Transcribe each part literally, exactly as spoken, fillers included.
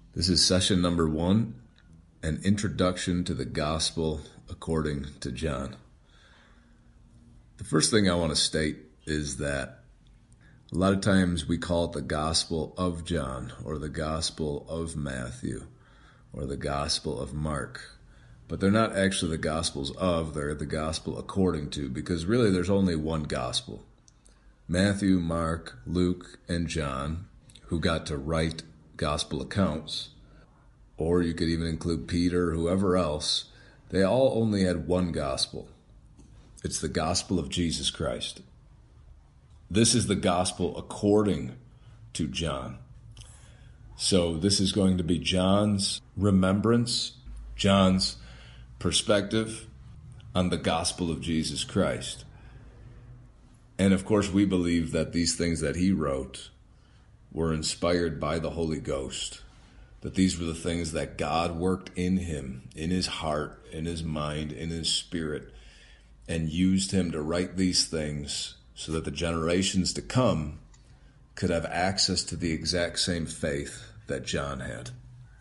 This is session number one, an introduction to the gospel according to John. The first thing I want to state is that a lot of times we call it the gospel of John or the gospel of Matthew or the gospel of Mark. But they're not actually the gospels of, they're the gospel according to, because really there's only one gospel. Matthew, Mark, Luke, and John, who got to write gospel accounts, or you could even include Peter, whoever else, they all only had one gospel. It's the gospel of Jesus Christ. This is the gospel according to John. So this is going to be John's remembrance, John's perspective on the gospel of Jesus Christ. And of course, we believe that these things that he wrote were inspired by the Holy Ghost, that these were the things that God worked in him, in his heart, in his mind, in his spirit, and used him to write these things so that the generations to come could have access to the exact same faith that John had.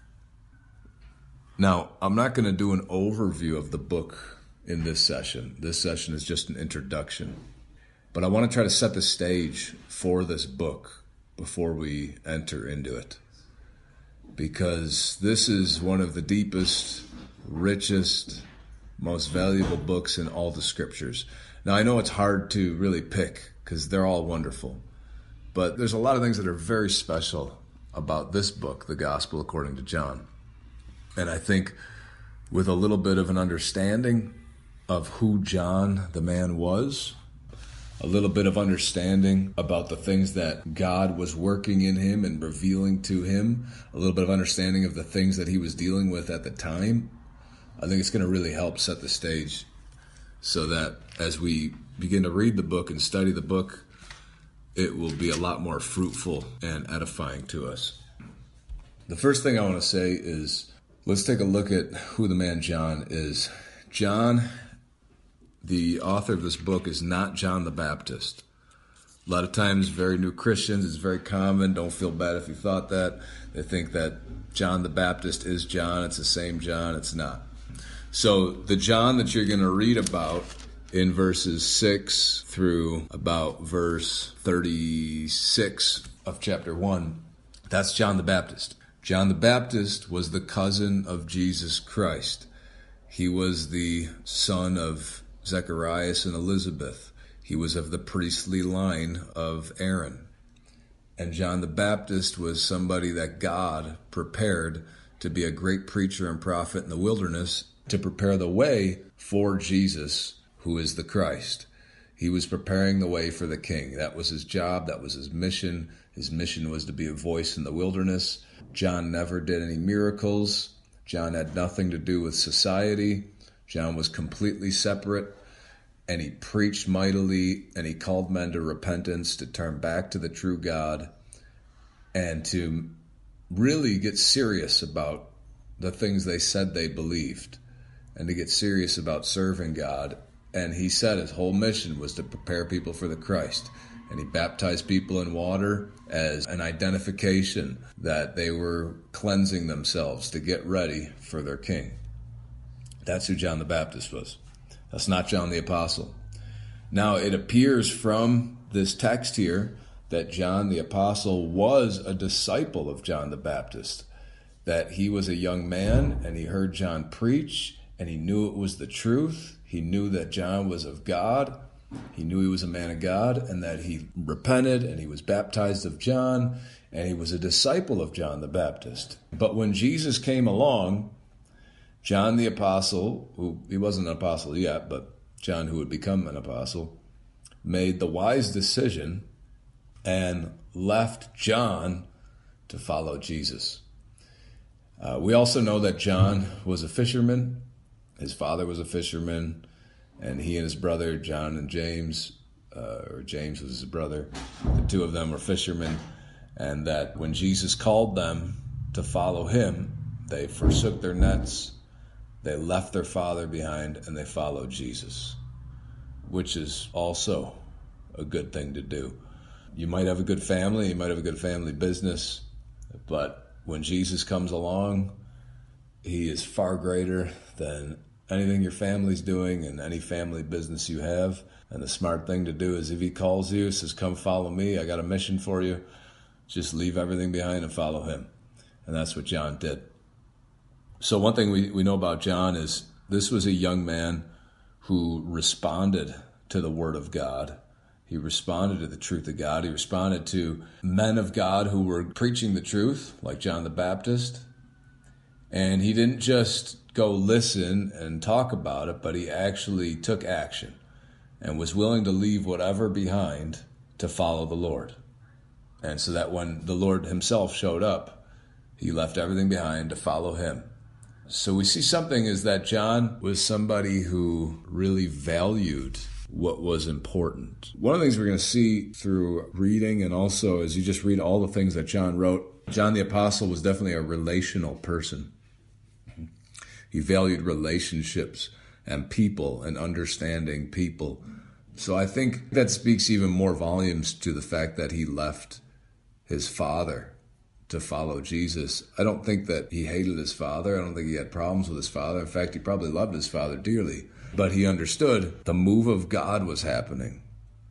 Now, I'm not going to do an overview of the book in this session. This session is just an introduction. But I want to try to set the stage for this book before we enter into it, because this is one of the deepest, richest, most valuable books in all the scriptures. Now, I know it's hard to really pick because they're all wonderful, but there's a lot of things that are very special about this book, the Gospel According to John. And I think with a little bit of an understanding of who John the man was, a little bit of understanding about the things that God was working in him and revealing to him, a little bit of understanding of the things that he was dealing with at the time, I think it's going to really help set the stage so that as we begin to read the book and study the book, it will be a lot more fruitful and edifying to us. The first thing I want to say is, let's take a look at who the man John is. John, the author of this book, is not John the Baptist. A lot of times, very new Christians, it's very common, don't feel bad if you thought that. They think that John the Baptist is John, it's the same John, it's not. So the John that you're going to read about in verses six through about verse thirty-six of chapter one, that's John the Baptist. John the Baptist was the cousin of Jesus Christ. He was the son of Zacharias and Elizabeth. He was of the priestly line of Aaron. And John the Baptist was somebody that God prepared to be a great preacher and prophet in the wilderness to prepare the way for Jesus, who is the Christ. He was preparing the way for the king. That was his job. That was his mission. His mission was to be a voice in the wilderness. John never did any miracles. John had nothing to do with society. John was completely separate, and he preached mightily, and he called men to repentance, to turn back to the true God, and to really get serious about the things they said they believed, and to get serious about serving God. And he said his whole mission was to prepare people for the Christ. And he baptized people in water as an identification that they were cleansing themselves to get ready for their king. That's who John the Baptist was. That's not John the Apostle. Now, it appears from this text here that John the Apostle was a disciple of John the Baptist, that he was a young man and he heard John preach and he knew it was the truth. He knew that John was of God. He knew he was a man of God, and that he repented and he was baptized of John, and he was a disciple of John the Baptist. But when Jesus came along, John the Apostle, who he wasn't an apostle yet, but John, who would become an apostle, made the wise decision and left John to follow Jesus. Uh, we also know that John was a fisherman. His father was a fisherman, and he and his brother, John and James, uh, or James was his brother, the two of them were fishermen, and that when Jesus called them to follow him, they forsook their nets, they left their father behind, and they followed Jesus, which is also a good thing to do. You might have a good family, you might have a good family business, but when Jesus comes along, he is far greater than anything your family's doing and any family business you have. And the smart thing to do is if he calls you, says, come follow me, I got a mission for you, just leave everything behind and follow him. And that's what John did. So one thing we, we know about John is this was a young man who responded to the word of God. He responded to the truth of God. He responded to men of God who were preaching the truth, like John the Baptist. And he didn't just go listen and talk about it, but he actually took action and was willing to leave whatever behind to follow the Lord. And so that when the Lord himself showed up, he left everything behind to follow him. So we see something is that John was somebody who really valued what was important. One of the things we're going to see through reading, and also as you just read all the things that John wrote, John the Apostle was definitely a relational person. He valued relationships and people and understanding people. So I think that speaks even more volumes to the fact that he left his father to follow Jesus. I don't think that he hated his father. I don't think he had problems with his father. In fact, he probably loved his father dearly. But he understood the move of God was happening.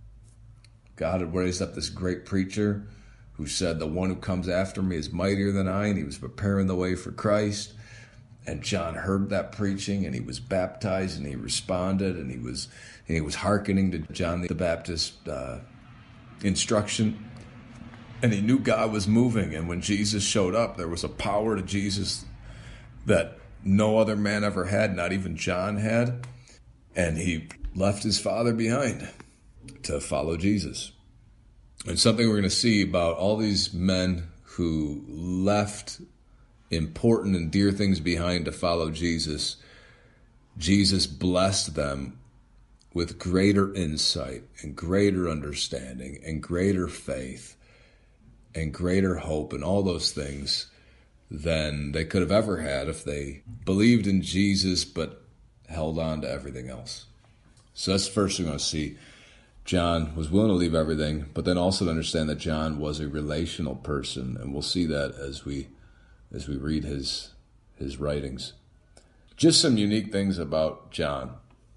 God had raised up this great preacher who said, the one who comes after me is mightier than I, and he was preparing the way for Christ. And John heard that preaching, and he was baptized, and he responded, and he was and he was hearkening to John the Baptist's uh, instruction. And he knew God was moving, and when Jesus showed up, there was a power to Jesus that no other man ever had, not even John had. And he left his father behind to follow Jesus. And something we're going to see about all these men who left important and dear things behind to follow Jesus, Jesus blessed them with greater insight and greater understanding and greater faith and greater hope and all those things than they could have ever had if they believed in Jesus but held on to everything else. So that's the first thing we're going to see. John was willing to leave everything, but then also to understand that John was a relational person, and we'll see that as we as we read his his writings. Just some unique things about John.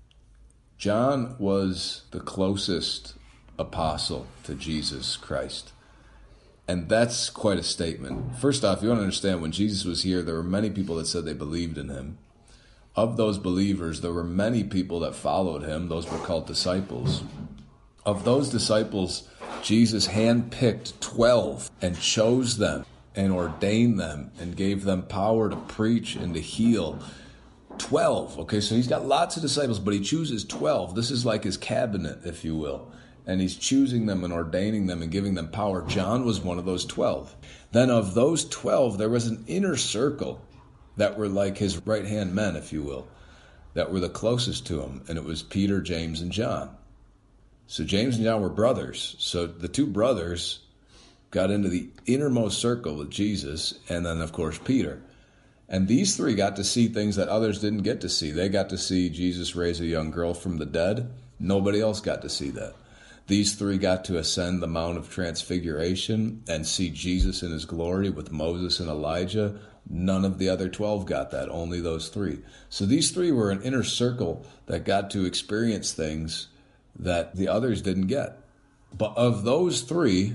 John was the closest apostle to Jesus Christ. And that's quite a statement. First off, you want to understand, when Jesus was here, there were many people that said they believed in him. Of those believers, there were many people that followed him. Those were called disciples. Of those disciples, Jesus handpicked twelve and chose them and ordained them and gave them power to preach and to heal. twelve. Okay, so he's got lots of disciples, but he chooses twelve. This is like his cabinet, if you will. And he's choosing them and ordaining them and giving them power. John was one of those twelve. Then of those twelve, there was an inner circle that were like his right-hand men, if you will, that were the closest to him. And it was Peter, James, and John. So James and John were brothers. So the two brothers got into the innermost circle with Jesus, and then, of course, Peter. And these three got to see things that others didn't get to see. They got to see Jesus raise a young girl from the dead. Nobody else got to see that. These three got to ascend the Mount of Transfiguration and see Jesus in his glory with Moses and Elijah. None of the other twelve got that, only those three. So these three were an inner circle that got to experience things that the others didn't get. But of those three,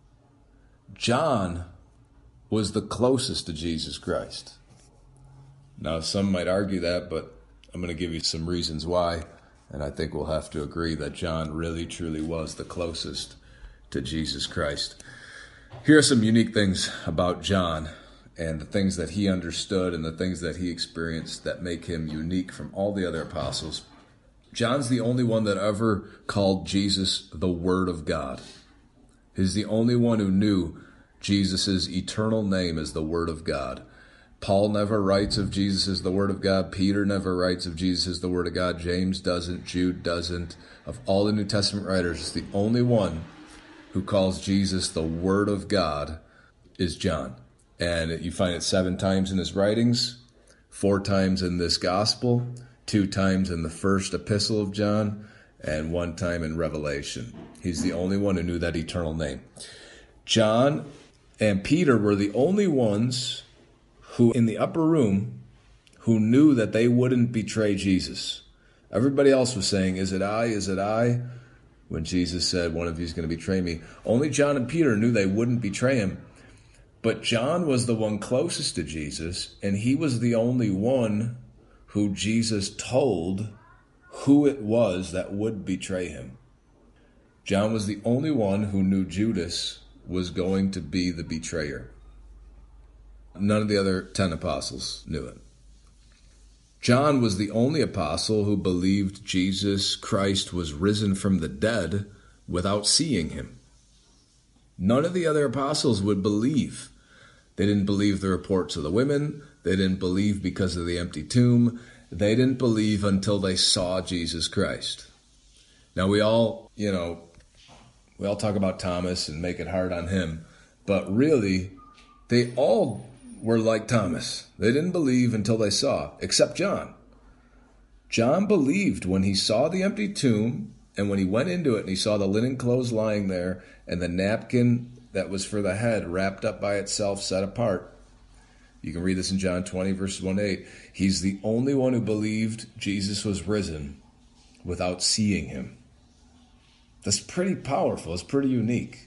John was the closest to Jesus Christ. Now, some might argue that, but I'm going to give you some reasons why. And I think we'll have to agree that John really, truly was the closest to Jesus Christ. Here are some unique things about John and the things that he understood and the things that he experienced that make him unique from all the other apostles. John's the only one that ever called Jesus the Word of God. He's the only one who knew Jesus' eternal name as the Word of God. Paul never writes of Jesus as the Word of God. Peter never writes of Jesus as the Word of God. James doesn't. Jude doesn't. Of all the New Testament writers, the only one who calls Jesus the Word of God is John. And you find it seven times in his writings, four times in this gospel, two times in the first epistle of John, and one time in Revelation. He's the only one who knew that eternal name. John and Peter were the only ones who, in the upper room, who knew that they wouldn't betray Jesus. Everybody else was saying, "Is it I? Is it I?" When Jesus said, "One of you is going to betray me." Only John and Peter knew they wouldn't betray him. But John was the one closest to Jesus, and he was the only one who Jesus told who it was that would betray him. John was the only one who knew Judas was going to be the betrayer. None of the other ten apostles knew it. John was the only apostle who believed Jesus Christ was risen from the dead without seeing him. None of the other apostles would believe. They didn't believe the reports of the women. They didn't believe because of the empty tomb. They didn't believe until they saw Jesus Christ. Now we all, you know, we all talk about Thomas and make it hard on him, but really, they all were like Thomas. They didn't believe until they saw, except John. John believed when he saw the empty tomb, and when he went into it and he saw the linen clothes lying there and the napkin that was for the head wrapped up by itself, set apart. You can read this in John twenty, verses one to eight. He's the only one who believed Jesus was risen without seeing him. That's pretty powerful. It's pretty unique.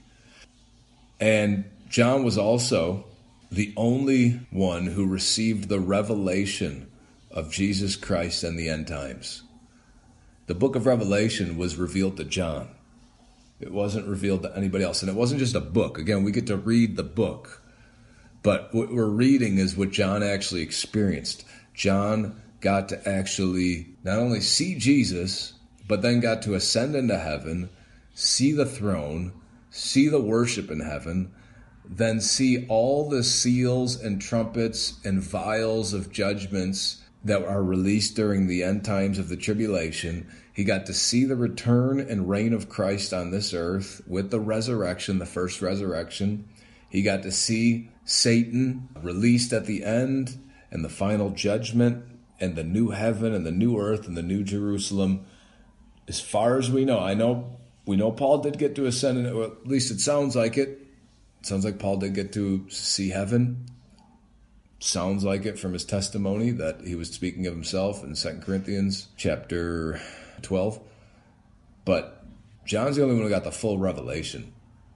And John was also the only one who received the revelation of Jesus Christ and the end times. The book of Revelation was revealed to John. It wasn't revealed to anybody else. And it wasn't just a book. Again, we get to read the book. But what we're reading is what John actually experienced. John got to actually not only see Jesus, but then got to ascend into heaven, see the throne, see the worship in heaven, then see all the seals and trumpets and vials of judgments that are released during the end times of the tribulation. He got to see the return and reign of Christ on this earth with the resurrection, the first resurrection. He got to see Satan released at the end and the final judgment and the new heaven and the new earth and the new Jerusalem. As far as we know, I know we know Paul did get to ascend, or at least it sounds like it. It sounds like Paul did get to see heaven. Sounds like it from his testimony that he was speaking of himself in Second Corinthians chapter twelve. But John's the only one who got the full revelation.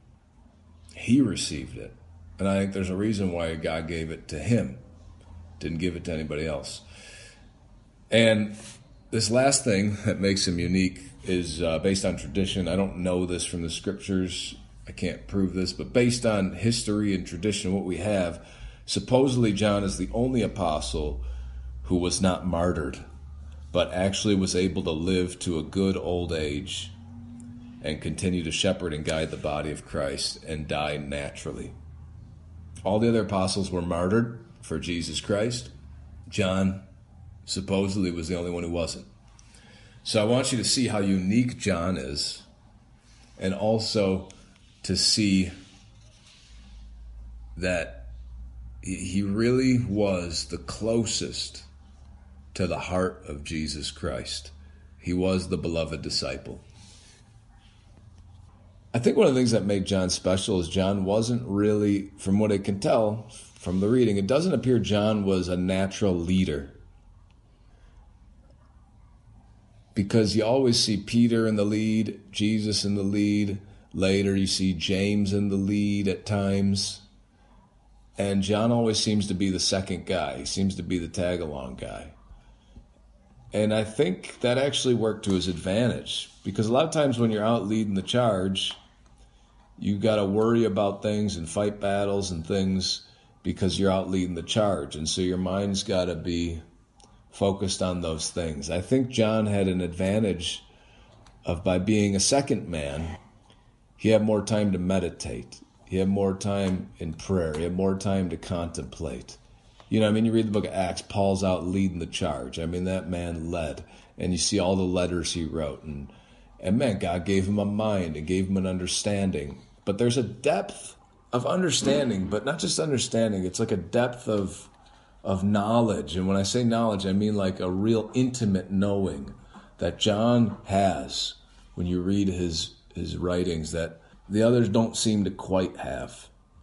He received it. And I think there's a reason why God gave it to him. Didn't give it to anybody else. And this last thing that makes him unique is uh, based on tradition. I don't know this from the scriptures. I can't prove this. But based on history and tradition, what we have, supposedly John is the only apostle who was not martyred, but actually was able to live to a good old age and continue to shepherd and guide the body of Christ and die naturally. All the other apostles were martyred for Jesus Christ. John supposedly was the only one who wasn't. So I want you to see how unique John is, and also to see that he really was the closest to the heart of Jesus Christ. He was the beloved disciple. I think one of the things that made John special is John wasn't really, from what I can tell from the reading, it doesn't appear John was a natural leader. Because you always see Peter in the lead, Jesus in the lead. Later you see James in the lead at times. And John always seems to be the second guy. He seems to be the tag-along guy. And I think that actually worked to his advantage. Because a lot of times when you're out leading the charge, you got to worry about things and fight battles and things because you're out leading the charge. And so your mind's got to be focused on those things. I think John had an advantage of, by being a second man, he had more time to meditate. He had more time in prayer. He had more time to contemplate. You know, I mean, you read the book of Acts, Paul's out leading the charge. I mean, that man led. And you see all the letters he wrote. And, and man, God gave him a mind and gave him an understanding. But there's a depth of understanding, but not just understanding. It's like a depth of of knowledge. And when I say knowledge, I mean like a real intimate knowing that John has when you read his his writings that the others don't seem to quite have.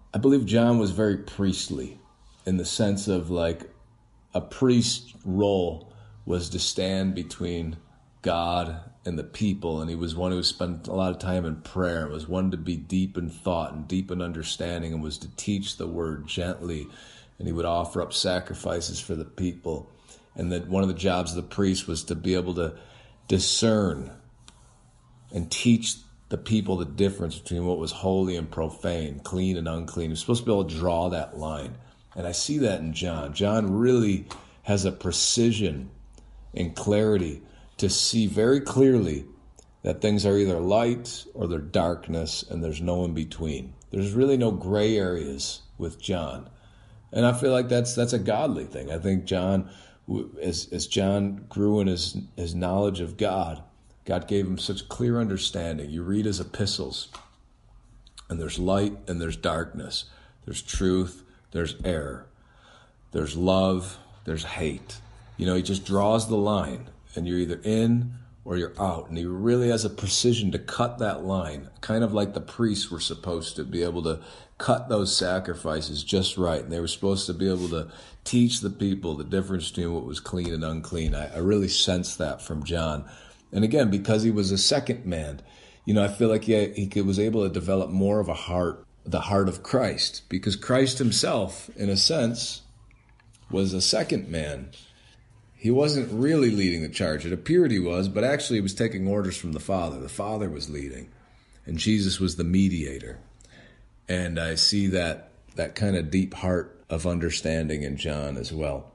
I believe John was very priestly in the sense of like a priest's role was to stand between God and the people, and he was one who spent a lot of time in prayer, was one to be deep in thought and deep in understanding, and was to teach the word gently, and he would offer up sacrifices for the people. And that one of the jobs of the priest was to be able to discern and teach the people the difference between what was holy and profane, clean and unclean. He was supposed to be able to draw that line. And I see that in John. John really has a precision and clarity to see very clearly that things are either light or they're darkness, and there's no in between. There's really no gray areas with John. And I feel like that's that's a godly thing. I think John, as, as John grew in his, his knowledge of God, God gave him such clear understanding. You read his epistles, and there's light and there's darkness. There's truth, there's error. There's love, there's hate. You know, he just draws the line, and you're either in or you're out. And he really has a precision to cut that line, kind of like the priests were supposed to be able to cut those sacrifices just right. And they were supposed to be able to teach the people the difference between what was clean and unclean. I, I really sense that from John. And again, because he was a second man, you know, I feel like he, he was able to develop more of a heart, the heart of Christ, because Christ himself, in a sense, was a second man. He wasn't really leading the charge. It appeared he was, but actually he was taking orders from the Father. The Father was leading, and Jesus was the mediator. And I see that that kind of deep heart of understanding in John as well.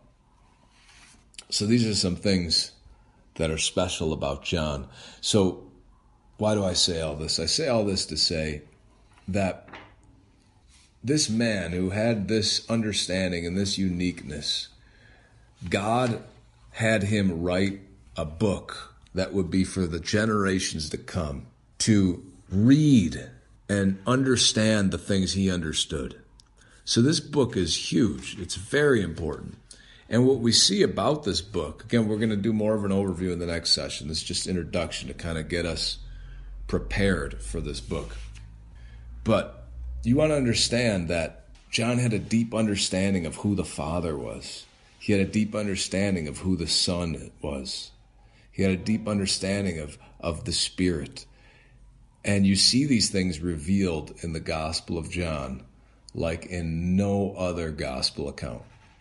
So these are some things that are special about John. So why do I say all this? I say all this to say that this man who had this understanding and this uniqueness, God had him write a book that would be for the generations to come to read and understand the things he understood. So this book is huge. It's very important. And what we see about this book, again, we're going to do more of an overview in the next session. This is just introduction to kind of get us prepared for this book. But you want to understand that John had a deep understanding of who the Father was. He had a deep understanding of who the Son was. He had a deep understanding of, of the Spirit. And you see these things revealed in the Gospel of John like in no other gospel account.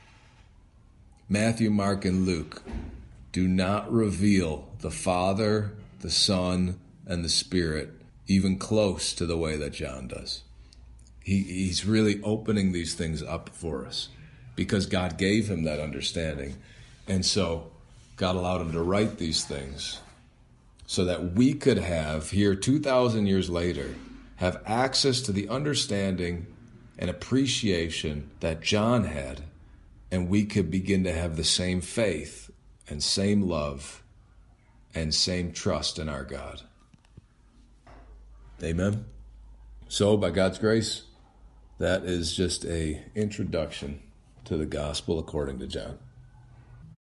Matthew, Mark, and Luke do not reveal the Father, the Son, and the Spirit even close to the way that John does. He, he's really opening these things up for us because God gave him that understanding. And so God allowed him to write these things so that we could have, here two thousand years later, have access to the understanding and appreciation that John had, and we could begin to have the same faith and same love and same trust in our God. Amen. So, by God's grace, that is just an introduction to the gospel according to John.